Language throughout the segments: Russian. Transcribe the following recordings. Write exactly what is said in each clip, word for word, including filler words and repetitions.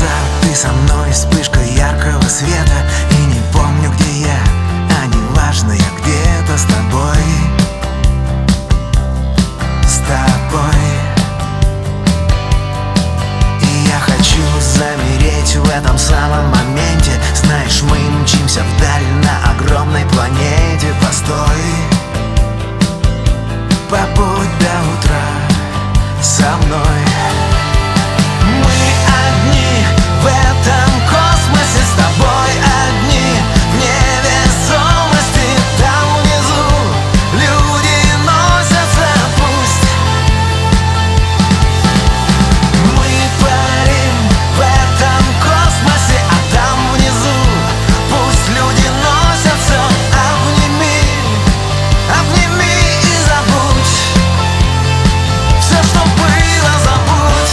ты со мной, вспышка яркого света. И не помню, где я, а не важно, я где-то с тобой. С тобой. И я хочу замереть в этом самом моменте. Знаешь, мы мчимся вдаль на огромной планете. Постой, побудь до утра со мной. Мы одни в этом космосе, с тобой одни в невесомости. Там внизу люди носятся, пусть мы парим в этом космосе, а там внизу пусть люди носятся. Обними, обними и забудь все, что было, забудь.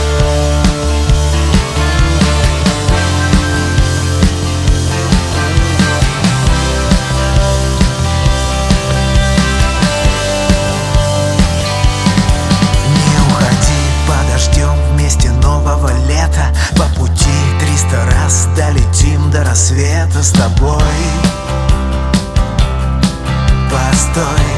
Не уходи, подождем вместе нового лета. По пути триста раз долетим до рассвета с тобой. Постой.